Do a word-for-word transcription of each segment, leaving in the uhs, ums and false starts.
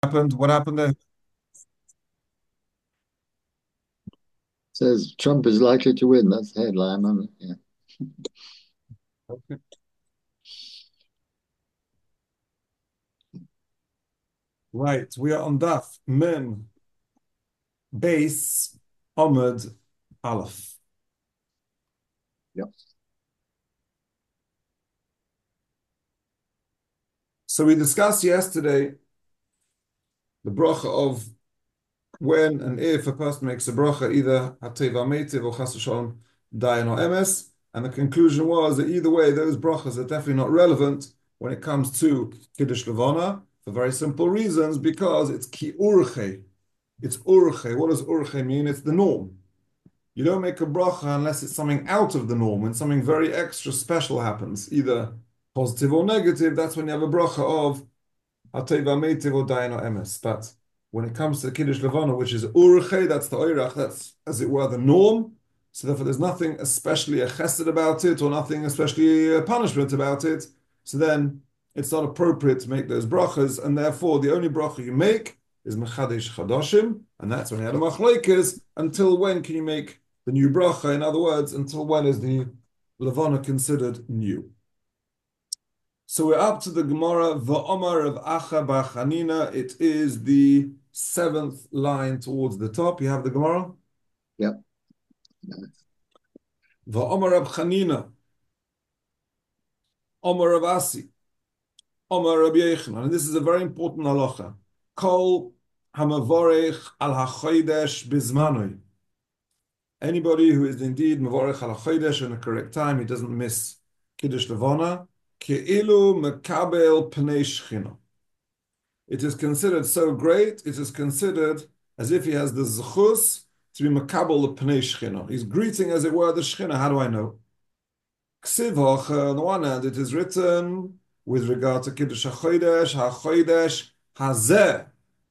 happened? What happened there? Says Trump is likely to win. That's the headline on it. Yeah. Okay. Right, we are on Daf Mem Base Ahmed Aleph. Yep. So we discussed yesterday the bracha of when and if a person makes a bracha, either Hateva Meitiv or Chas v'Shalom Dayan or Emes, and the conclusion was that either way, those brachas are definitely not relevant when it comes to Kiddush Levana for very simple reasons, because it's Ki Urche. It's Urche. What does Urche mean? It's the norm. You don't make a bracha unless it's something out of the norm, when something very extra special happens, either positive or negative. That's when you have a bracha of Hateva Meitiv or Dayan or Emes. But when it comes to Kiddush Levana, which is Urche, that's the Oirach, that's, as it were, the norm. So therefore, there's nothing especially a chesed about it, or nothing especially a punishment about it. So then it's not appropriate to make those brachas, and therefore the only bracha you make is Mechadesh Chadoshim, and that's when you had a machlokes. Until when can you make the new bracha? In other words, until when is the Levana considered new? So we're up to the Gemara, Va'omar of Acha Bachanina. It is the seventh line towards the top. You have the Gemara? Yep. Va'omar of Chanina, Omar of Asi, Omar of Yechanan. And this is a very important halacha. Kol hamavorech al hachodesh bizmanoi. Anybody who is indeed mavorech al hachodesh in the correct time, he doesn't miss Kiddush Levana, ke'ilu mekabel pnei shchina. It is considered so great, it is considered as if he has the zechus to be makabel the pnei shchina. He's greeting, as it were, the shchina. How do I know? Ksivach, on the one hand, it is written with regard to Kiddush HaChodesh, HaChodesh, Hazeh.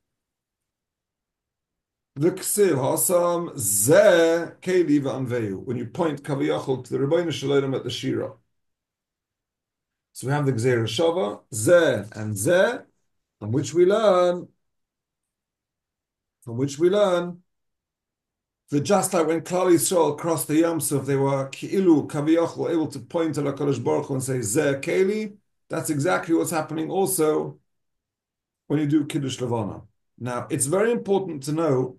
The Ksiv, Hasam, Zeh, Keli v'anveyu. When you point Kaviyachol to the Rebbeinu Shalom at the Shira. So we have the Gzeir Shava, Zeh and Zeh, from which we learn, from which we learn, that just like when Klal Yisrael crossed the Yam Suf, they were Ki'ilu, Kaviyachol, able to point to HaKadosh Baruch Hu and say, Zeh, Keli. That's exactly what's happening also when you do Kiddush Levana. Now, it's very important to know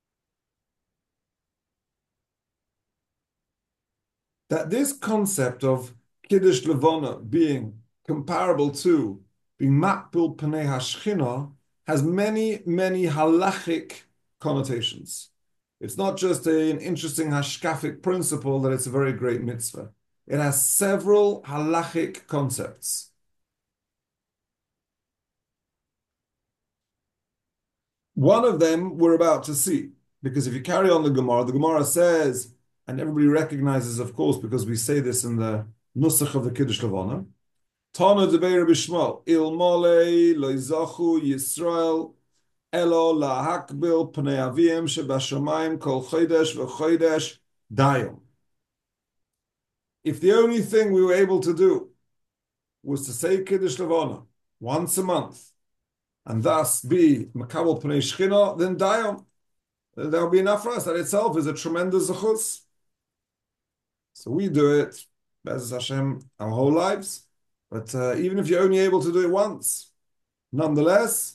that this concept of Kiddush Levana being comparable to being Makbil Pnei HaShchina has many, many halachic connotations. It's not just a, an interesting hashkafic principle that it's a very great mitzvah. It has several halachic concepts. One of them we're about to see, because if you carry on the Gemara, the Gemara says, and everybody recognizes, of course, because we say this in the Nusach of the Kiddush Levana, Tana Debeir Bishmal, Il Mole, Loizachu, Yisrael, Elo, Lahakbil, Pnei Avim, Shebashamayim, Kol Chodesh, V'Chodesh, Dayom. If the only thing we were able to do was to say Kiddush Levana once a month, and thus be Makabel Pnei Shchina, then Dayom. That will be enough for us. That itself is a tremendous zechus. So we do it, Be'ez Hashem, our whole lives. But uh, even if you're only able to do it once, nonetheless,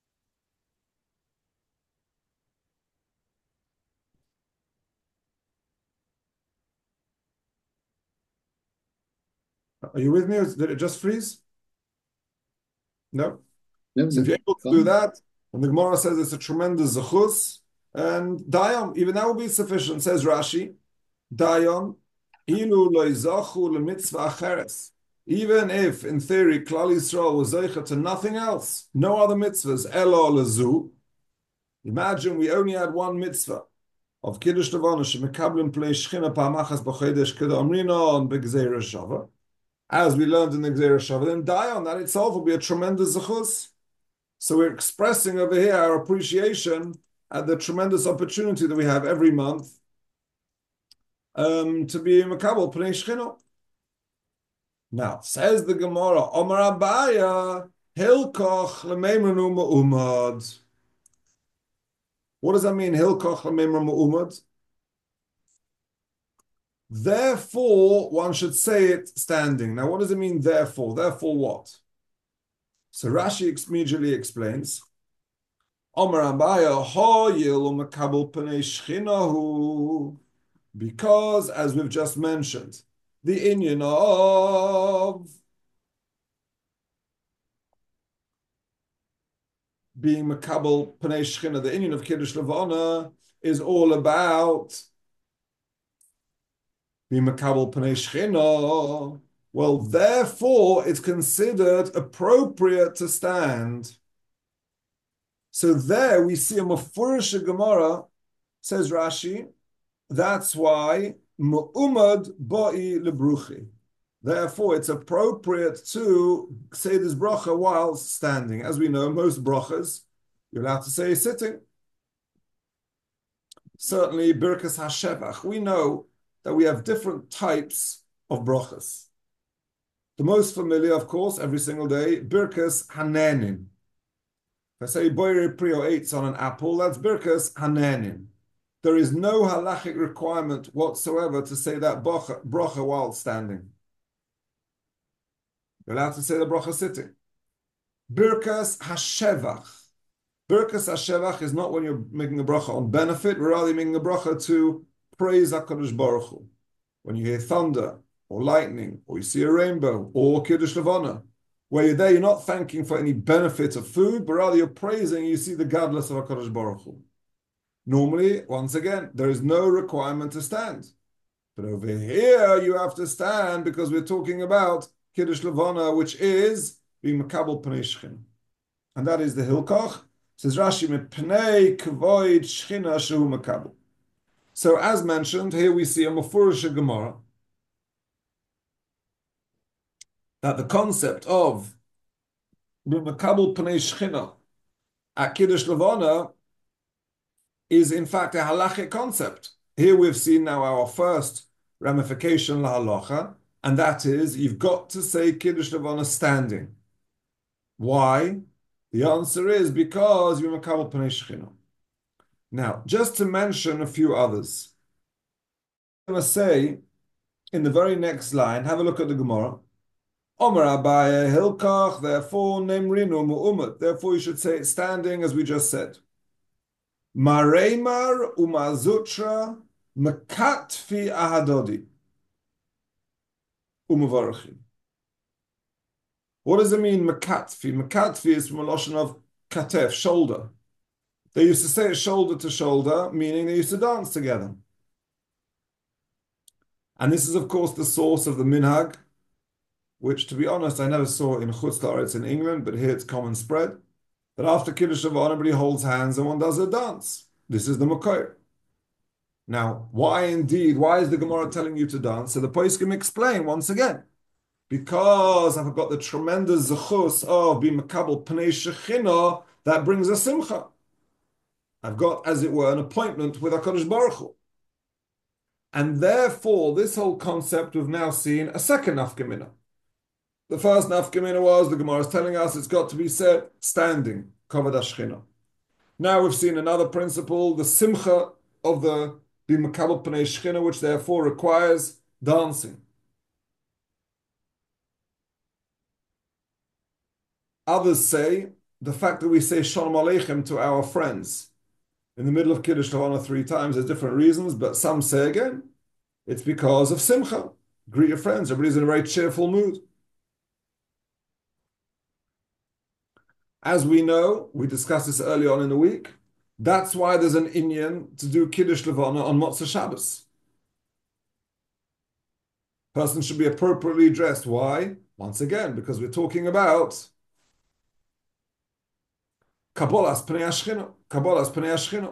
are you with me? Or did it just freeze? No. No, So if no, you're able to do fine. that, and the Gemara says it's a tremendous zechus, and Dayom, even that will be sufficient, says Rashi. Dayom, ilu lo yizachu lemitzvah acheres. Even if, in theory, Klal Yisrael was zeicha to nothing else, no other mitzvahs, elo lezu. Imagine we only had one mitzvah of Kiddush Levana shemekablim plei shchina pa'amachas b'chodesh k'da amrina on b'gzeir shava. As we learned in the Gzeir Shava, then Dayan, that itself will be a tremendous zechus. So we're expressing over here our appreciation at the tremendous opportunity that we have every month um, to be Makabel Pnei Shchino. Now, says the Gemara, Omar Abaya, Hilkoch lemeimranu ma'umad. What does that mean? Hilkoch lemeimranu ma'umad. Therefore, one should say it standing. Now, what does it mean, therefore? Therefore, what? So Rashi immediately explains. Omer Abaya, hoyil u'mekabel pnei shchinahu. Because, as we've just mentioned, the inyan of being Makabel Pnei Shechina, the inyan of Kiddush Levana, is all about being Makabel Pnei Shechina. Well, therefore, it's considered appropriate to stand. So there we see a Mefurish Gemara, says Rashi, that's why Mu'umad Ba'i Lebruchi. Therefore, it's appropriate to say this bracha while standing. As we know, most brachas, you're allowed to say sitting. Certainly, Birkas HaShevach, we know that we have different types of brachas. The most familiar, of course, every single day, Birkas Hanenin. If I say Boire Prio eights on an apple, that's Birkas Hanenin. There is no halachic requirement whatsoever to say that bracha, bracha while standing. You're allowed to say the bracha sitting. Birkas HaShevach. Birkas HaShevach is not when you're making a bracha on benefit, we're rather making a bracha to praise HaKadosh Baruch Hu. When you hear thunder, or lightning, or you see a rainbow, or Kiddush Levana, where you're there, you're not thanking for any benefit of food, but rather you're praising, you see the godless of HaKadosh Baruch Hu. Normally, once again, there is no requirement to stand. But over here, you have to stand because we're talking about Kiddush Levana, which is being Makabel Pnei Shechina. And that is the Hilkoch. Says Rashi, Pnei Kvoid Shechina Shehu Makabel. So as mentioned, here we see a Mefurish Gemara that the concept of being Makabel Pnei Shechina at Kiddush Levana is in fact a halachic concept. Here we've seen now our first ramification la halacha, and that is you've got to say Kiddush Levana standing. Why? The answer is because you're Makabel Pnei Shechina. Now, just to mention a few others, I'm going to say in the very next line, have a look at the Gemara. Omer Abaye Hilkach, therefore Nemrinu Mu'umat. Therefore you should say it standing, as we just said. Mareimar umazutra makatfi ahadodi umavarachim. What does it mean, makatfi? Makatfi is from a lotion of katef, shoulder. They used to say it shoulder to shoulder, meaning they used to dance together. And this is, of course, the source of the minhag, which, to be honest, I never saw in Chutz La'aretz in England, but here it's common spread, that after Kiddush Levana, everybody holds hands and one does a dance. This is the Makoyer. Now, why indeed? Why is the Gemara telling you to dance? So the Poskim explain once again. Because I've got the tremendous zechus of being Makabel Pnei Shechina, that brings a simcha. I've got, as it were, an appointment with HaKadosh Baruch Hu. And therefore, this whole concept we've now seen a second nafkamina. The first nafkamina was, the Gemara is telling us, it's got to be said standing, kavod hashchina. Now we've seen another principle, the simcha of the b'makabel pnei shchina, which therefore requires dancing. Others say the fact that we say Shalom Aleichem to our friends in the middle of Kiddush Levana three times, there's different reasons, but some say again, it's because of simcha. Greet your friends, everybody's in a very cheerful mood. As we know, we discussed this early on in the week, that's why there's an inyan to do Kiddush Levana on Motzei Shabbos. Person should be appropriately dressed. Why? Once again, because we're talking about Kabbalas Pnei Hashchina. Kabbalas Pnei Hashchina.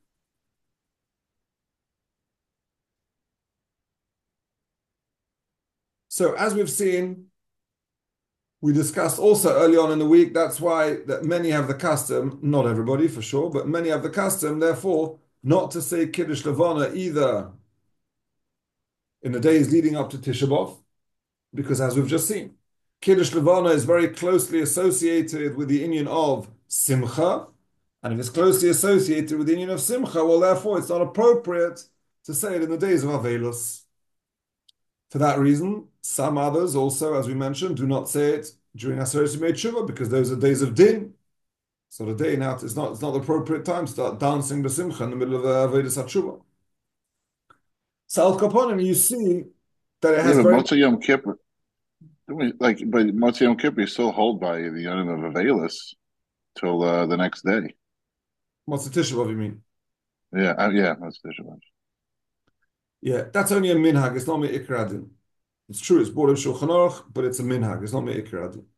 So as we've seen, we discussed also early on in the week, that's why that many have the custom, not everybody for sure, but many have the custom, therefore, not to say Kiddush Levana either in the days leading up to Tisha B'Av, because as we've just seen, Kiddush Levana is very closely associated with the inyan of Simcha, and if it's closely associated with the inyan of Simcha, well, therefore, it's not appropriate to say it in the days of Avelus. For that reason, some others also, as we mentioned, do not say it during Aseret Yemei Tshuva because those are days of din. So the day now it's not it's not the appropriate time to start dancing b'simcha in the middle of the Avodas HaTshuva. So Al Kaponim, you see that it Yeah, has but very Motzei Yom Kippur, don't we- like, but Motzei Yom Kippur you still hold by the Yom of Avelis till uh, the next day. what's the Tisha B'av, you mean? Yeah, uh, yeah, that's the issue. Yeah, that's only a minhag. It's not me'ikra adin. It's true. It's brought in Shulchan Aruch, but it's a minhag. It's not me'ikra adin.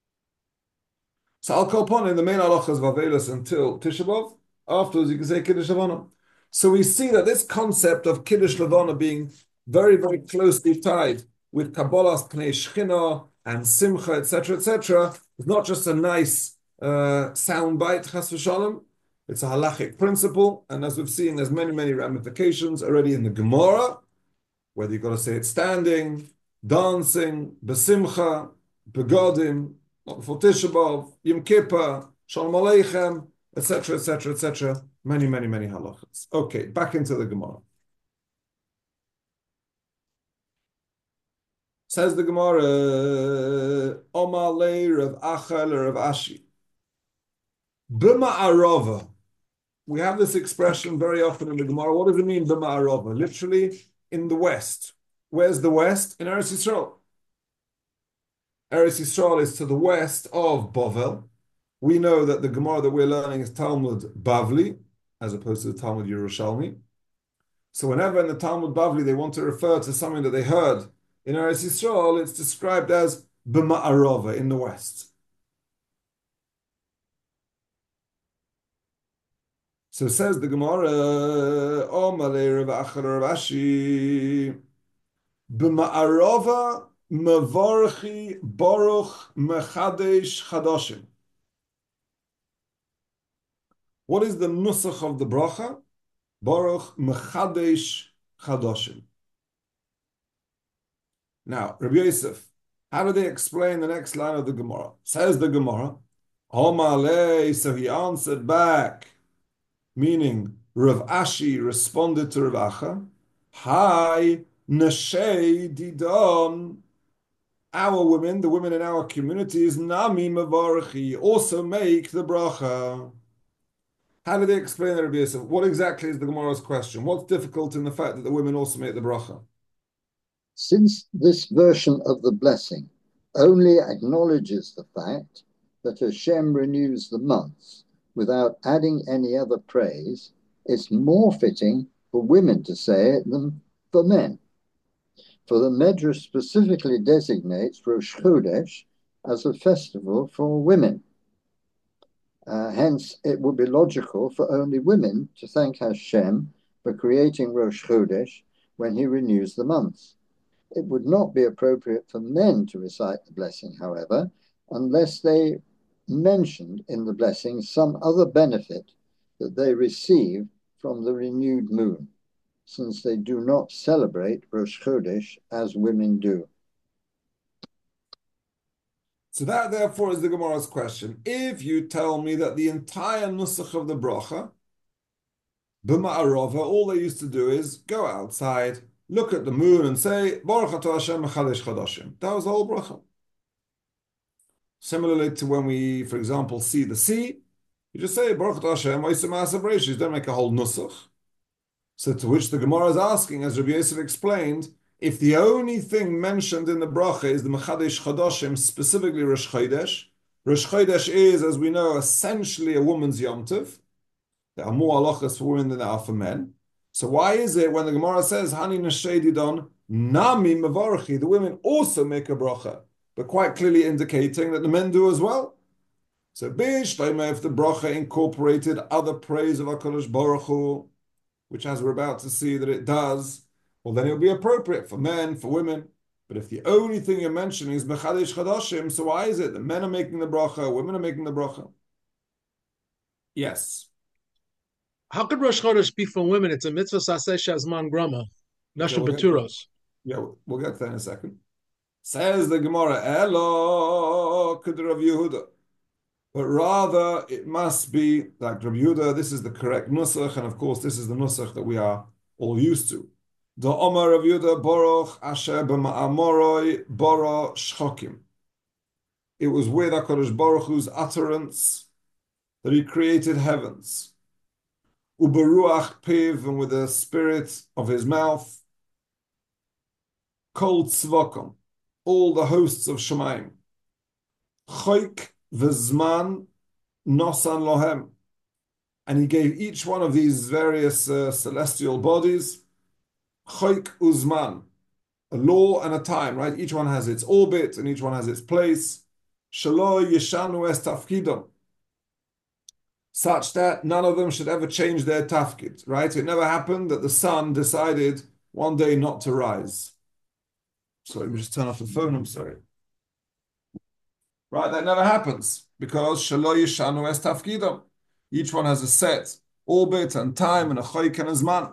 So Al Kaponim, the main halacha is Vavelis until Tisha B'av. Afterwards, you can say Kiddush Levana. So we see that this concept of Kiddush Levana being very, very closely tied with Kabbalah's Pnei Shechina and Simcha, et cetera, et cetera, is not just a nice uh, sound bite, Chas v'shalom. It's a halachic principle, and as we've seen, there's many, many ramifications already in the Gemara, whether you've got to say it standing, dancing, besimcha, begodim, not before Tisha B'av, Yom Kippur, Shalom Aleichem, et cetera, et cetera, et cetera. Many, many, many halachas. Okay, back into the Gemara. Says the Gemara, Omar le Rav Acha le Rav Ashi. B'ma'arava. We have this expression very often in the Gemara. What does it mean, b'ma'arava? Literally, in the west. Where's the west? In Eretz Yisrael. Eretz Yisrael is to the west of Bovel. We know that the Gemara that we're learning is Talmud Bavli, as opposed to the Talmud Yerushalmi. So whenever in the Talmud Bavli they want to refer to something that they heard in Eretz Yisrael, it's described as b'ma'arava, in the west. So says the Gemara, Omalei Rav Acha Rav Ashi, b'ma'arava mevarchi baruch mechadesh chadoshim. What is the nusach of the bracha? Baruch mechadesh chadoshim. Now, Rabbi Yosef, how do they explain the next line of the Gemara? Says the Gemara, Omalei, so he answered back, meaning Rav Ashi responded to Rav Acha, Hi, Nashei Didon. Our women, the women in our communities, Nami Mavarchi, also make the bracha. How do they explain that, Rabbi Yosef? What exactly is the Gemara's question? What's difficult in the fact that the women also make the bracha? Since this version of the blessing only acknowledges the fact that Hashem renews the months without adding any other praise, it's more fitting for women to say it than for men. For the Medrash specifically designates Rosh Chodesh as a festival for women. Uh, hence, it would be logical for only women to thank Hashem for creating Rosh Chodesh when he renews the months. It would not be appropriate for men to recite the blessing, however, unless they mentioned in the blessing some other benefit that they receive from the renewed moon, since they do not celebrate Rosh Chodesh as women do. So that, therefore, is the Gemara's question. If you tell me that the entire nusach of the bracha, b'ma'arava, all they used to do is go outside, look at the moon and say, Baruch atah Hashem mechadesh chadashim. That was the whole bracha. Similarly to when we, for example, see the sea, you just say, Baruch atah Hashem oiseh ma'aseh bereishis. Don't make a whole nusach. So to which the Gemara is asking, as Rabbi Yosef explained, if the only thing mentioned in the bracha is the mechadesh chadashim, specifically Rosh Chodesh, Rosh Chodesh is, as we know, essentially a woman's Yom Tov. There are more halachas for women than there are for men. So why is it when the Gemara says Hani Nashei Didon Nami Mavarchi, the women also make a bracha, but quite clearly indicating that the men do as well? So Bishleima, if the bracha incorporated other praise of HaKadosh Baruch Hu, which as we're about to see that it does, well then it will be appropriate for men, for women. But if the only thing you're mentioning is Mechadesh Chadashim, so why is it that men are making the bracha, women are making the bracha? Yes. How could Rosh Chodesh be for women? It's a mitzvah saseh shazman grama, Okay, nashim we'll beturos. yeah, we'll get there in a second. Says the Gemara, Elo could Rav Yehuda. But rather, it must be like Rav Yehuda. This is the correct nusach, and of course, this is the nusach that we are all used to. The Omar Rav Yehuda Baruch Asher b'ma'amoroi bara shchokim. It was with HaKadosh Baruch Hu's utterance that he created heavens. Uberuach piv, and with the spirit of his mouth. Kol tzvakom, all the hosts of Shemaim. Choik v'zman nosan lohem. And he gave each one of these various uh, celestial bodies choik uzman, a law and a time, right? Each one has its orbit and each one has its place. Shelo yeshanu es tafkidom, such that none of them should ever change their tafkid, right? It never happened that the sun decided one day not to rise. Sorry, let me just turn off the phone, I'm sorry. Right, that never happens because shelo yeshanu es tafkidom. Each one has a set orbit and time and a choik and a zman.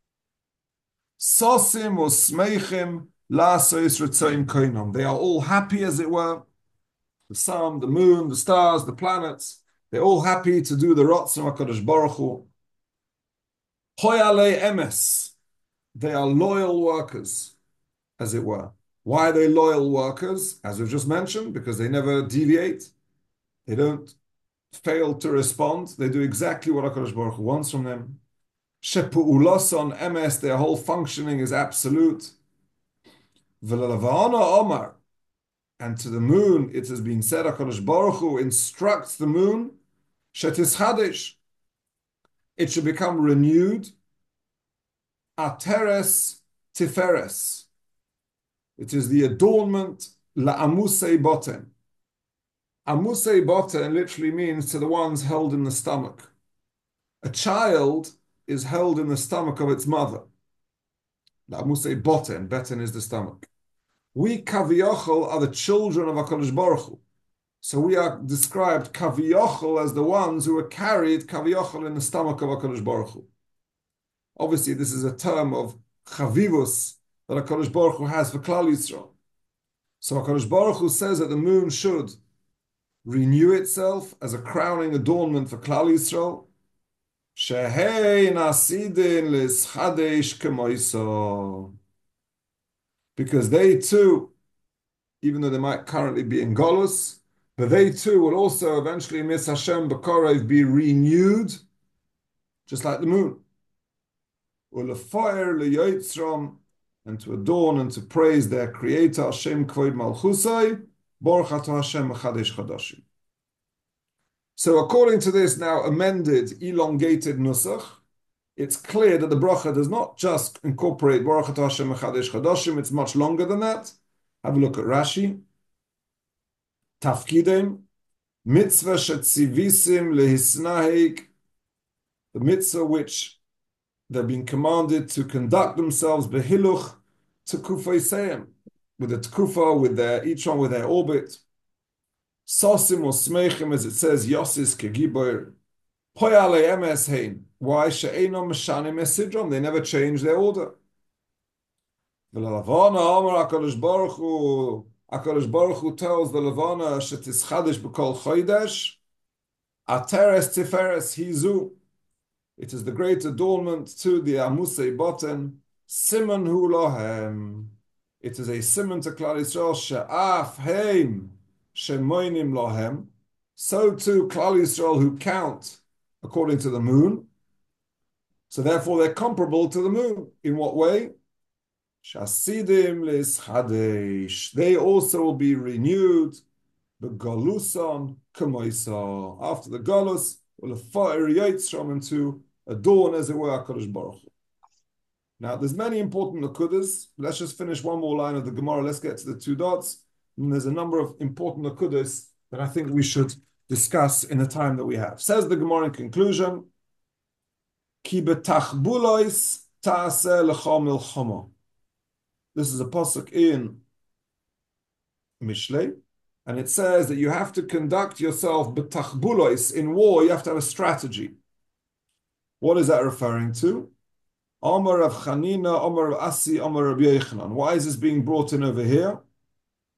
Sosim or smeichim la'asos retzoim koinom. They are all happy, as it were. The sun, the moon, the stars, the planets. They're all happy to do the Ratzon HaKadosh Baruch Hu. Hoyalei emes. They are loyal workers, as it were. Why are they loyal workers? As we've just mentioned, because they never deviate. They don't fail to respond. They do exactly what HaKadosh Baruch Hu wants from them. Shepu'uloson emes. Their whole functioning is absolute. V'lelava'ana omar. And to the moon, it has been said, HaKadosh Baruch Hu instructs the moon, shetischadesh, it should become renewed, ateres tiferes. It is the adornment, la'amusei boten. Amusei boten literally means to the ones held in the stomach. A child is held in the stomach of its mother. La'amusei boten, beten is the stomach. We, Kaviyachol, are the children of HaKadosh Baruch Hu. So we are described, Kaviyachol, as the ones who were carried, Kaviyachol, in the stomach of HaKadosh Baruch Hu. Obviously, this is a term of Chavivus that HaKadosh Baruch Hu has for Klal Yisrael. So HaKadosh Baruch Hu says that the moon should renew itself as a crowning adornment for Klal Yisrael. Shehei nasidin lischadesh kemoiso. Because they too, even though they might currently be in Golus, but they too will also eventually, Mis Hashem B'Korev, be renewed, just like the moon. Ulefoyer leyotzrom, and to adorn and to praise their Creator, Hashem Kvoid Malchusai, Baruch Atah Hashem Mechadesh Chadashim. So according to this now amended, elongated Nusach, it's clear that the bracha does not just incorporate Baruch Atah Hashem Mechadesh Chadashim, it's much longer than that. Have a look at Rashi. Tafkidem, mitzvah shetzivisim lehisnahik, the mitzvah which they're being commanded to conduct themselves behiluch tekufeiseim, with the tekufa, with their, each one with their orbit. Sosim or smeichim, as it says, yosis kegibor. Poyale emes hein. Why? She'eno meshanim esidron. They never change their order. V'lelavana Omer HaKadosh Baruch Hu. HaKadosh Baruch Hu tells the Levana shetischadesh b'kol chodesh. Ateres tiferes hizu. It is the great adornment to the Amusei Boten. Simon hu lohem. It is a simon to Klal Yisrael. She'af heim shemoinim lohem. So too Klal Yisrael who count according to the moon. So therefore they're comparable to the moon. In what way? Shasidim lischadesh. They also will be renewed. The galuson kamoisa. After the galus, will fire yitzram to adorn, as it were, HaKadosh Baruch Hu. Now, there's many important nakudas. Let's just finish one more line of the Gemara. Let's get to the two dots. And there's a number of important nakudas that I think we should discuss in the time that we have. Says the Gemara in conclusion, Ki betachbulois ta'aseh lecha milchama. This is a pasuk in Mishlei, and it says that you have to conduct yourself betachbulois, in war. You have to have a strategy. What is that referring to? Amar Rav Chanina, Amar Rav Asi, Amar Rav Yochanan. Why is this being brought in over here?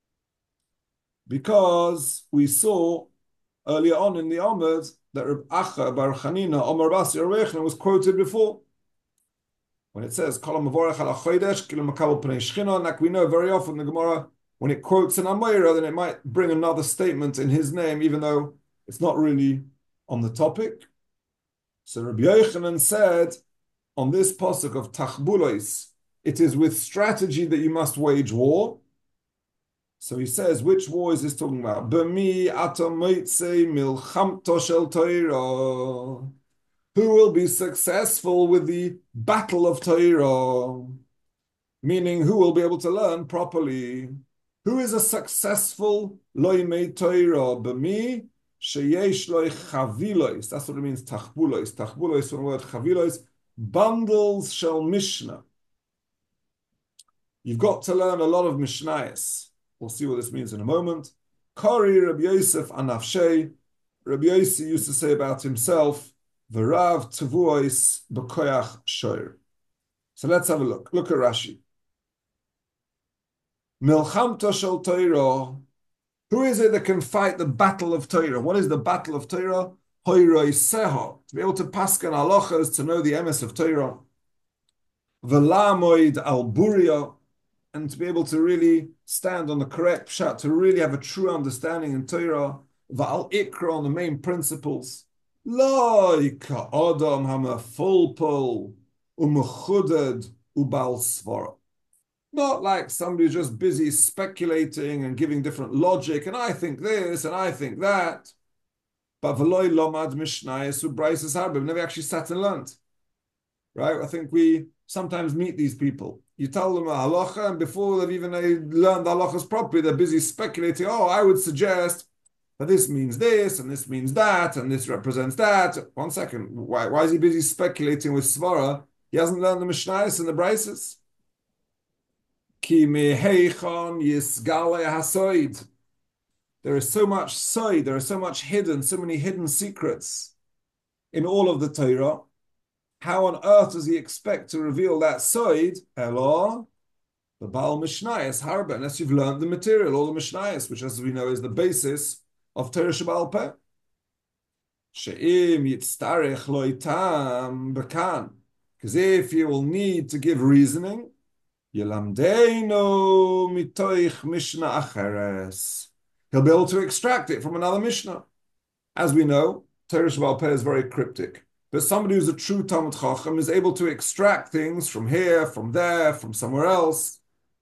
because we saw earlier on in the Amud that Reb Acha Bar Chanina Omar Basi Arechna was quoted before. When it says Kolam Mavorach Al Chodesh Kilu Makabel Pnei Shchina, like we know very often the Gemara, when it quotes an Amayra, then it might bring another statement in his name, even though it's not really on the topic. So Rabbi Yochanan said on this pasuk of Tachbulois, it is with strategy that you must wage war. So he says, which war is this talking about? B'mi atam moitze milchamto shel Torah. Who will be successful with the battle of Torah? Meaning, who will be able to learn properly? Who is a successful loimei Torah? B'mi sheyesh loy chavilois. That's what it means, tachbulois. Tachbulois, from the word chavilois, bundles shel Mishnah. You've got to learn a lot of Mishnayos. We'll see what this means in a moment. Kari Rabbi Yosef Anafshei. Rabbi Yosef used to say about himself, V'rav tevuos b'koyach shoir. So let's have a look. Look at Rashi. Milchamto shel Torah. Who is it that can fight the battle of Torah? What is the battle of Torah? Hoiroi seho. To be able to paskan halachas, to know the emes of Torah. V'lamoid al buria. And to be able to really stand on the correct pshat, to really have a true understanding in Torah, va'al ikra, on the main principles. Like Adam hamafulpul umechuded ubal svara. Not like somebody who's just busy speculating and giving different logic, and I think this, and I think that. But v'loi lomad mishnayos u'braisos harbim, never actually sat and learned. Right? I think we sometimes meet these people. You tell them a halacha, and before they've even learned the halachas properly, they're busy speculating. Oh, I would suggest that this means this, and this means that, and this represents that. One second. Why, why is he busy speculating with svara? He hasn't learned the mishnayos and the braisos. Ki meheichon yisgale hasoid. There is so much soid, there is so much hidden, so many hidden secrets in all of the Torah. How on earth does he expect to reveal that soid? Hello, the Baal Mishnayos Harba, unless you've learned the material, all the Mishnayos, which, as we know, is the basis of Torah Shebaal Peh. She'im yitztarech loitam bekan, because if you will need to give reasoning, yilamdeinu mitoich Mishnah acheres, he'll be able to extract it from another Mishnah. As we know, Torah Shebaal Peh is very cryptic. But somebody who's a true Talmud Chacham is able to extract things from here, from there, from somewhere else.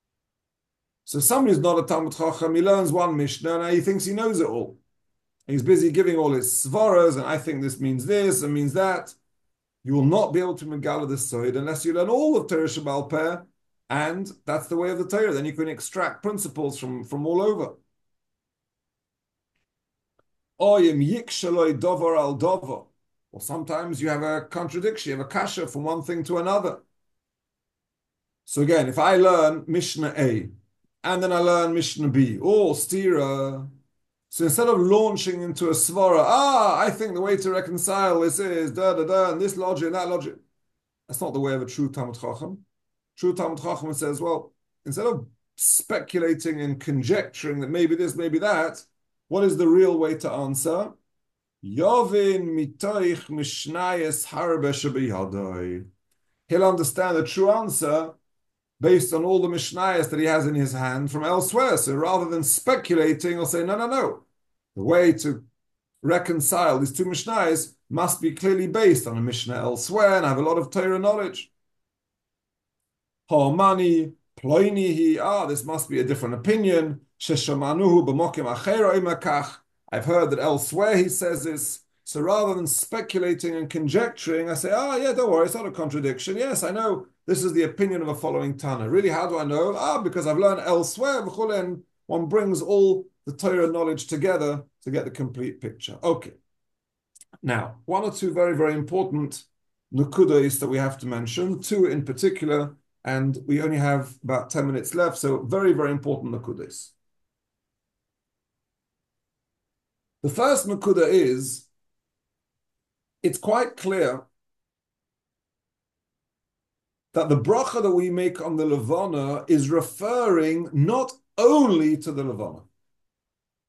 So somebody who's not a Talmud Chacham, he learns one Mishnah and he thinks he knows it all. He's busy giving all his svaras, and I think this means this and means that. You will not be able to megala this soid unless you learn all of Torah Shebaal Peh, and that's the way of the Torah. Then you can extract principles from, from all over. Oyim yikshaloi dovar al dovar. Or sometimes you have a contradiction, you have a kasha from one thing to another. So again, if I learn Mishnah A, and then I learn Mishnah B, or Stira, so instead of launching into a svara, ah, I think the way to reconcile this is da da da, and this logic and that logic, that's not the way of a true Talmud Chacham. True Talmud Chacham says, well, instead of speculating and conjecturing that maybe this, maybe that, what is the real way to answer? Yovin mitoich mishnayos harbe shebiyadoi. He'll understand the true answer based on all the mishnayos that he has in his hand from elsewhere. So rather than speculating, he'll say, no, no, no. The way to reconcile these two mishnayos must be clearly based on a mishnah elsewhere and have a lot of Torah knowledge. Ha'mani ploinihi. Ah, this must be a different opinion. Sheshamanuhu b'mokim achera imakach. I've heard that elsewhere he says this. So rather than speculating and conjecturing, I say, oh yeah, don't worry, it's not a contradiction. Yes, I know this is the opinion of a following Tana. Really, how do I know? Ah, because I've learned elsewhere, and one brings all the Torah knowledge together to get the complete picture. Okay. Now, one or two very, very important nukudas that we have to mention, two in particular, and we only have about ten minutes left, so very, very important nukudas. The first nakuda is, it's quite clear that the bracha that we make on the Levana is referring not only to the Levana.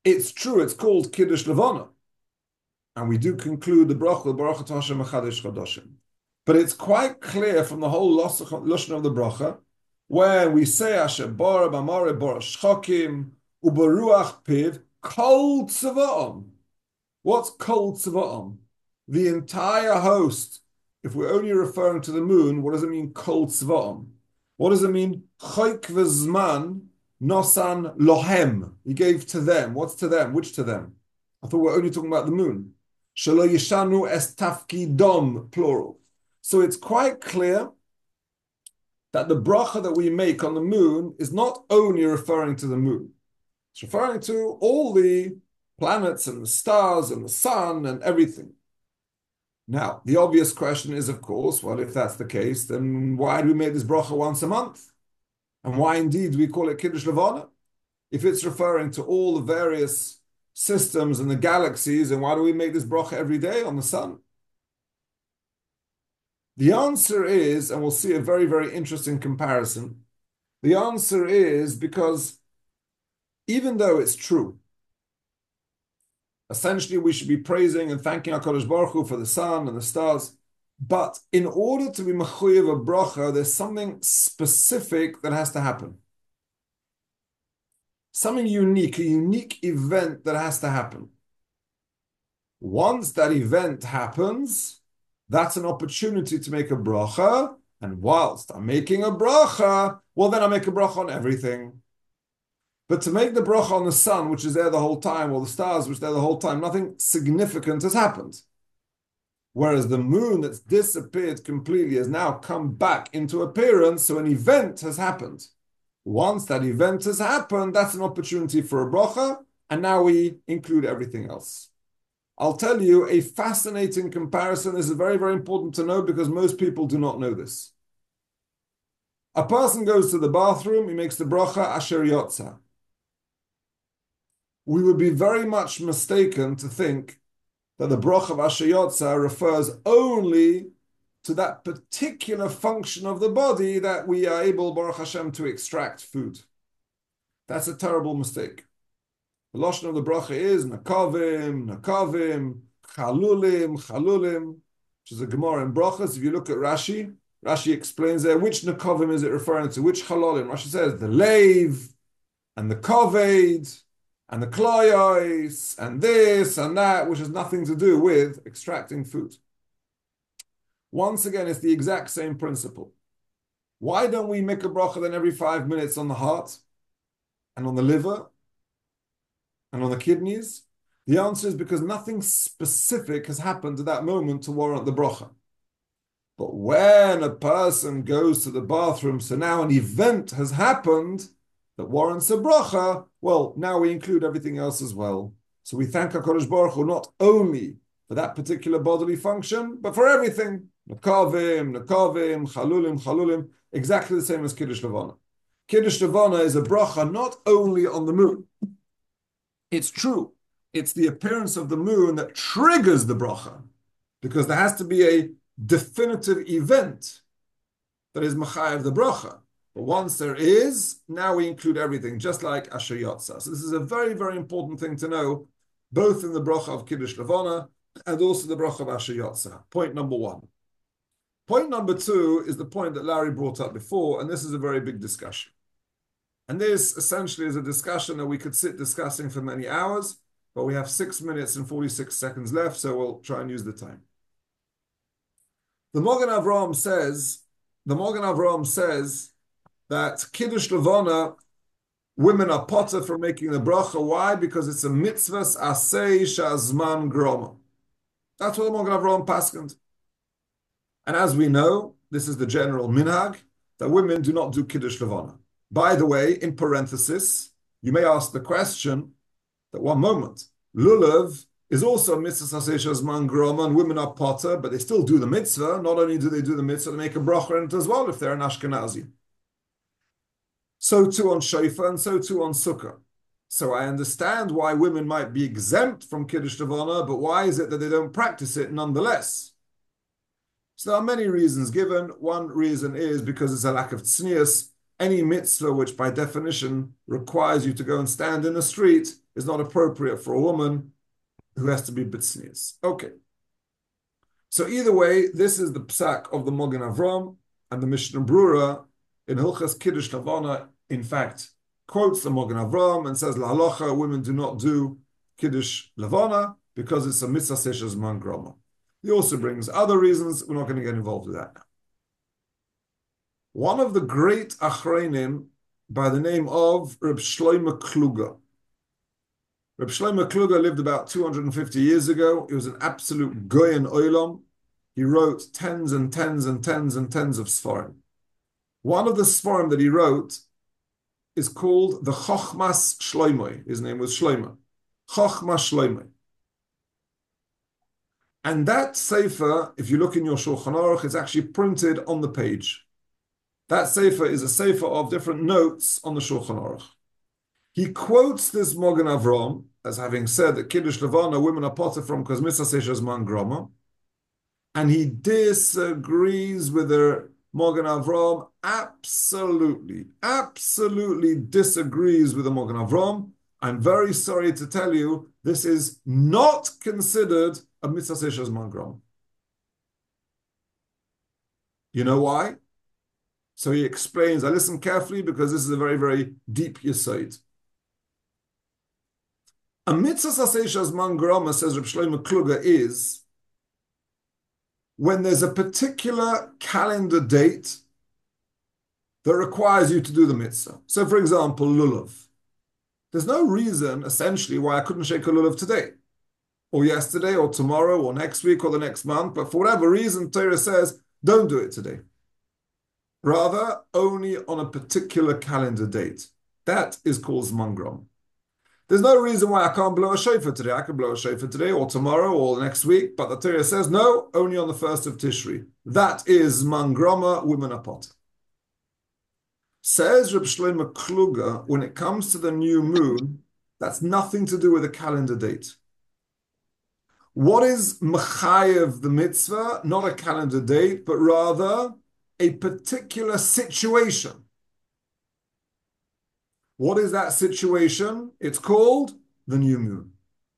It's true, it's called Kiddush Levana. And we do conclude the bracha, Baruch Atah Hashem Mechadesh Chodoshim. But it's quite clear from the whole lashon of the bracha, where we say Asher Bara B'Amare Bara Shchokim Uberuach Piv Kol Tzava'am. What's Kol Tzava'am? The entire host. If we're only referring to the moon, what does it mean Kol Tzava'am? What does it mean Chayk V'Zman Nosan Lohem? He gave to them. What's to them? Which to them? I thought we're only talking about the moon. Shelo Yishanu Es Tafkidom, plural. So it's quite clear that the bracha that we make on the moon is not only referring to the moon. It's referring to all the planets and the stars and the sun and everything. Now, the obvious question is, of course, well, if that's the case, then why do we make this bracha once a month? And why indeed do we call it Kiddush Levana? If it's referring to all the various systems and the galaxies, and why do we make this bracha every day on the sun? The answer is, and we'll see a very, very interesting comparison. The answer is because even though it's true, essentially we should be praising and thanking HaKadosh Baruch Hu for the sun and the stars, but in order to be mechuyev a bracha, there's something specific that has to happen. Something unique, a unique event that has to happen. Once that event happens, that's an opportunity to make a bracha, and whilst I'm making a bracha, well then I make a bracha on everything. But to make the bracha on the sun, which is there the whole time, or the stars, which are there the whole time, nothing significant has happened. Whereas the moon that's disappeared completely has now come back into appearance, so an event has happened. Once that event has happened, that's an opportunity for a bracha, and now we include everything else. I'll tell you a fascinating comparison. This is very, very important to know because most people do not know this. A person goes to the bathroom, he makes the bracha Asher Yotza. We would be very much mistaken to think that the bracha of Asher Yotza refers only to that particular function of the body that we are able, Baruch Hashem, to extract food. That's a terrible mistake. The lashon of the bracha is nakavim, nakavim, chalulim, chalulim, which is a Gemara in brachas. If you look at Rashi, Rashi explains there which nakavim is it referring to, which chalulim. Rashi says the lave and the kaved and the klayos and this and that, which has nothing to do with extracting food. Once again, it's the exact same principle. Why don't we make a bracha then every five minutes on the heart and on the liver and on the kidneys? The answer is because nothing specific has happened at that moment to warrant the bracha. But when a person goes to the bathroom, so now an event has happened that warrants a bracha, well, now we include everything else as well. So we thank HaKadosh Baruch Hu not only for that particular bodily function, but for everything. Nakavim, nakavim, chalulim, chalulim, exactly the same as Kiddush Levana. Kiddush Levana is a bracha not only on the moon. It's true. It's the appearance of the moon that triggers the bracha, because there has to be a definitive event that is machayev the bracha. But once there is, now we include everything, just like Asher Yotza. So this is a very, very important thing to know, both in the bracha of Kiddush Levana and also the bracha of Asher Yotza. Point number one. Point number two is the point that Larry brought up before, and this is a very big discussion. And this essentially is a discussion that we could sit discussing for many hours, but we have six minutes and forty-six seconds left, so we'll try and use the time. The Magen Avraham says, the Magen Avraham says that Kiddush Levana, women are potter for making the bracha. Why? Because it's a mitzvahs asay shazman groma. That's what the Magen Avraham paskend. And as we know, this is the general minhag, that women do not do Kiddush Levana. By the way, in parenthesis, you may ask the question that one moment, lulav is also a mitzvah asay shazman groma, and women are potter, but they still do the mitzvah. Not only do they do the mitzvah, they make a bracha in it as well if they're an Ashkenazi. So too on Shofar, and so too on Sukkah. So I understand why women might be exempt from Kiddush Levana, but why is it that they don't practice it nonetheless? So there are many reasons given. One reason is because it's a lack of tznius. any mitzvah which by definition requires you to go and stand in the street is not appropriate for a woman who has to be bitznius. Okay. So either way, this is the psak of the Mogen Avram, and the Mishnah Brura in Hilchas Kiddush Lavana, in fact, quotes the Mogen Avram and says, La halacha, women do not do Kiddush Lavana because it's a mitzvah seshes man groma. He also brings other reasons. We're not going to get involved with that now. One of the great achreinim by the name of Reb Shlomo Kluger. Reb Shlomo Kluger lived about two hundred fifty years ago. He was an absolute goyen olam. He wrote tens and tens and tens and tens of sforim. One of the sforim that he wrote is called the Chochmas Shlomo. His name was Shlomo. Chochmas Shlomo. And that sefer, if you look in your Shulchan Aruch, it's actually printed on the page. That sefer is a sefer of different notes on the Shulchan Aruch. He quotes this Mogen Avram as having said that Kiddush Levana, women are potter from because mitzvah seshes man groma, and he disagrees with the Mogen Avram, absolutely, absolutely disagrees with the Mogen Avram. I'm very sorry to tell you, this is not considered a mitzvah seshes man groma. You know why? So he explains, I listen carefully because this is a very, very deep yesod. A mitzvah saseh man groma, says Reb Shlomo Kluger, is when there's a particular calendar date that requires you to do the mitzvah. So, for example, lulav. There's no reason, essentially, why I couldn't shake a lulav today, or yesterday, or tomorrow, or next week, or the next month. But for whatever reason, Torah says, don't do it today. Rather, only on a particular calendar date. That is called Zman Grom. There's no reason why I can't blow a shofar today. I can blow a shofar today or tomorrow or next week, but the Torah says no, only on the first of Tishri. That is Zman Groma, women are potter. Says Reb Shlomo Kluger, when it comes to the new moon, that's nothing to do with a calendar date. What is mechayev the mitzvah? Not a calendar date, but rather a particular situation. What is that situation? It's called the new moon.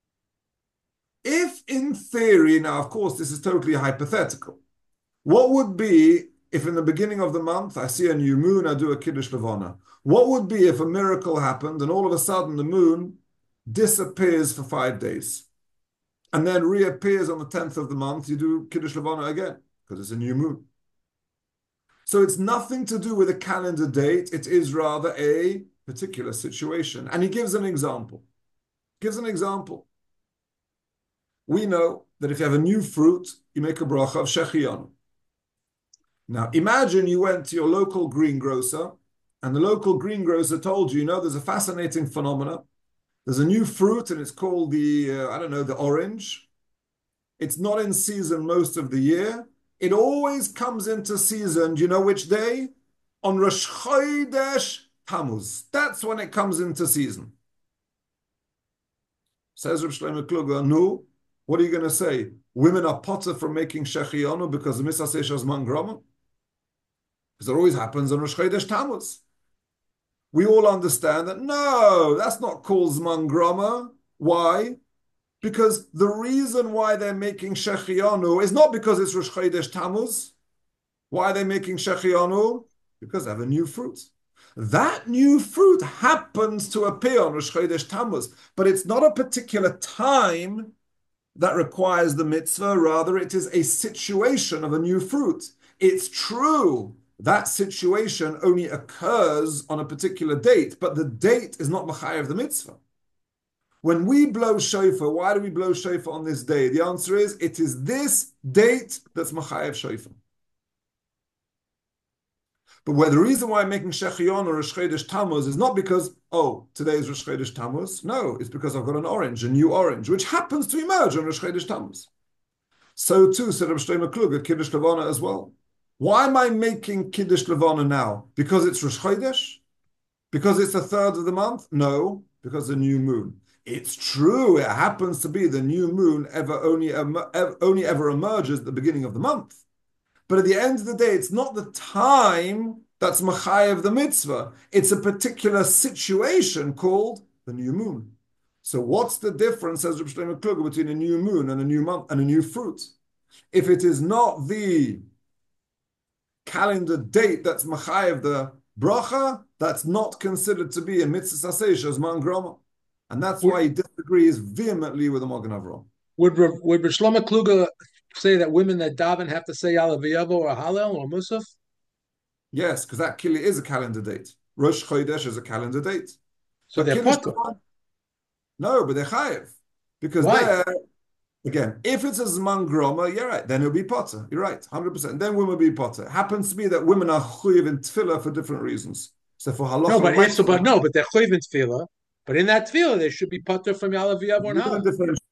If in theory, now of course this is totally hypothetical, what would be if in the beginning of the month I see a new moon, I do a Kiddush Levana? What would be if a miracle happened and all of a sudden the moon disappears for five days and then reappears on the tenth of the month, you do Kiddush Levana again because it's a new moon. So it's nothing to do with a calendar date, it is rather a particular situation. And he gives an example. Gives an example. We know that if you have a new fruit, you make a bracha of shechianu. Now, imagine you went to your local greengrocer, and the local greengrocer told you, you know, there's a fascinating phenomena. There's a new fruit, and it's called the, uh, I don't know, the orange. It's not in season most of the year. It always comes into season, do you know which day? On Rosh Chodesh Tammuz. That's when it comes into season. Says Reb Shlomo Kluger, no. What are you going to say? Women are potter from making shechianu because the mitzvah says Zman Groma? Because it always happens on Rosh Chodesh Tammuz. We all understand that, no, that's not called Zman Groma. Why? Because the reason why they're making shechianu is not because it's Rosh Chodesh Tammuz. Why are they making shechianu? Because they have a new fruit. That new fruit happens to appear on Rosh Chodesh Tammuz, but it's not a particular time that requires the mitzvah. Rather, it is a situation of a new fruit. It's true that situation only occurs on a particular date, but the date is not mechayev the mitzvah. When we blow shofar, why do we blow shofar on this day? The answer is, it is this date that's mechayev shofar. But where the reason why I'm making shechion or Rosh Chodesh Tammuz is not because, oh, today is Rosh Chodesh Tammuz. No, it's because I've got an orange, a new orange, which happens to emerge on Rosh Chodesh Tammuz. So too, said Reb Shlomo Kluger, Kiddush Levana as well. Why am I making Kiddush Levana now? Because it's Rosh Chodesh? Because it's the third of the month? No, because the new moon. It's true, it happens to be the new moon ever only, ever, only ever emerges at the beginning of the month. But at the end of the day, it's not the time that's machayev the mitzvah. It's a particular situation called the new moon. So what's the difference, says Reb Shlomo Kluger, between a new moon and a new month and a new fruit? If it is not the calendar date that's machayev the bracha, that's not considered to be a mitzvah saseh as man groma. And that's why he disagrees vehemently with the Magen Avraham. Would would Reb Shlomo Kluger say that women that daven have to say Yalav V'yavo or Hallel or Musaf? Yes, because that kili is a calendar date. Rosh Chodesh is a calendar date. So but they're potter. No, but they're chayev. Because Why? they're, again, if it's a Zman Groma, you're right, then it'll be potter. You're right, one hundred percent. Then women will be potter. It happens to be that women are chuyev in tefillah for different reasons. So for halacha, No, but like, so, but no, but they're chuyev in tefillah. But in that tefillah, they should be potter from Yalav V'yavo and you're going Hallel. to differentiate